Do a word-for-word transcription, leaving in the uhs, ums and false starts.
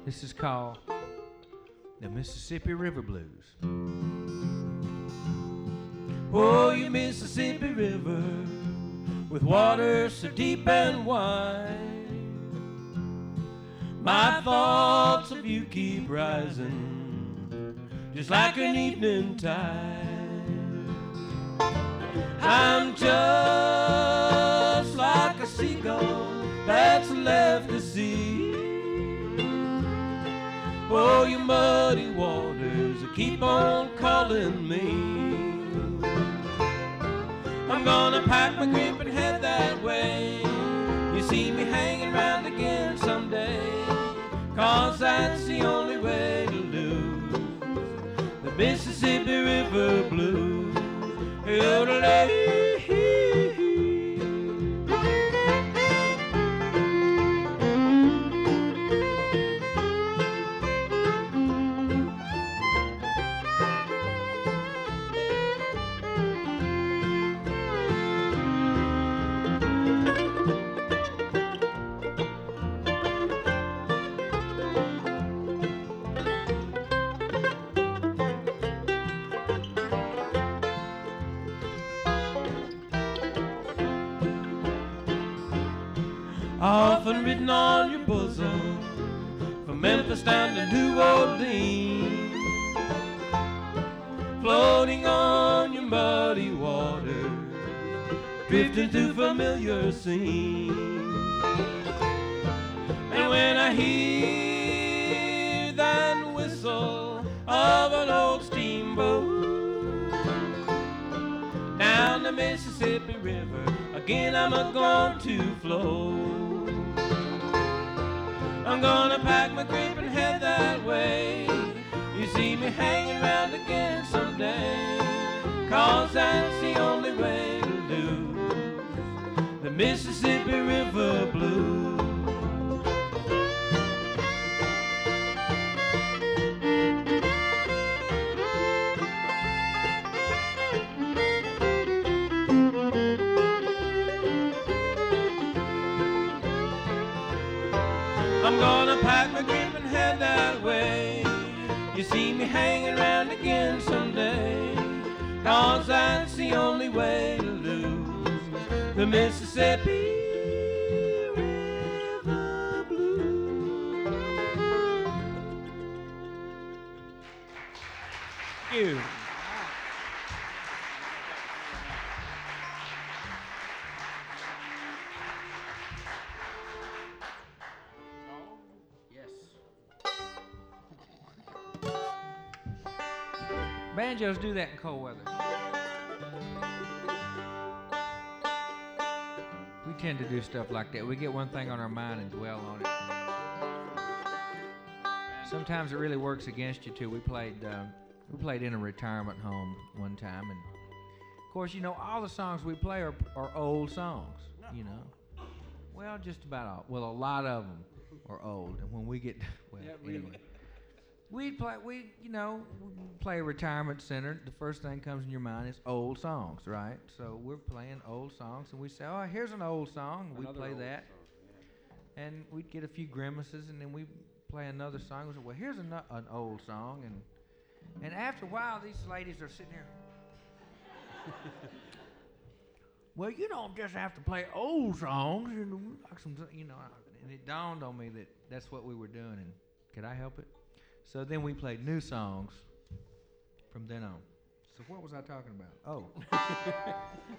This is called the Mississippi River Blues. Oh, you Mississippi River, with water so deep and wide, my thoughts of you keep rising, just like an evening tide. I'm just like a seagull that's left to sea. Oh, you muddy waters keep on calling me. I'm gonna pack my grip and head that way. You see me hanging round again someday, 'cause that's the only way to lose the Mississippi River Blues. Yodelay. Often written on your bosom, from Memphis down to New Orleans, floating on your muddy waters, drifting through familiar scenes. And when I hear that whistle of an old steamboat down the Mississippi River, again I'm a-going to flow. I'm gonna pack my grip and head that way. You see me hanging round again someday, 'cause that's the only way to lose the Mississippi River Blues. I'm gonna pack my grip and head that way. You see me hanging around again someday, 'cause that's the only way to lose the Mississippi River Blues. Thank you. Banjos do that in cold weather. We tend to do stuff like that. We get one thing on our mind and dwell on it. Sometimes it really works against you too. We played, uh, we played in a retirement home one time, and of course, you know, all the songs we play are, are old songs. You know, well, just about all. Well, a lot of them are old, and when we get, well, yeah, really. Anyway. We play, we, you know, we play a retirement center. The first thing comes in your mind is old songs, right? So we're playing old songs, and we say, oh, here's an old song. We play that. Song, yeah. And we'd get a few grimaces, and then we play another song. We say, well, here's an, an old song. And and after a while, these ladies are sitting here. Well, you don't just have to play old songs. You know, and it dawned on me that that's what we were doing, and could I help it? So then we played new songs from then on. So what was I talking about? Oh.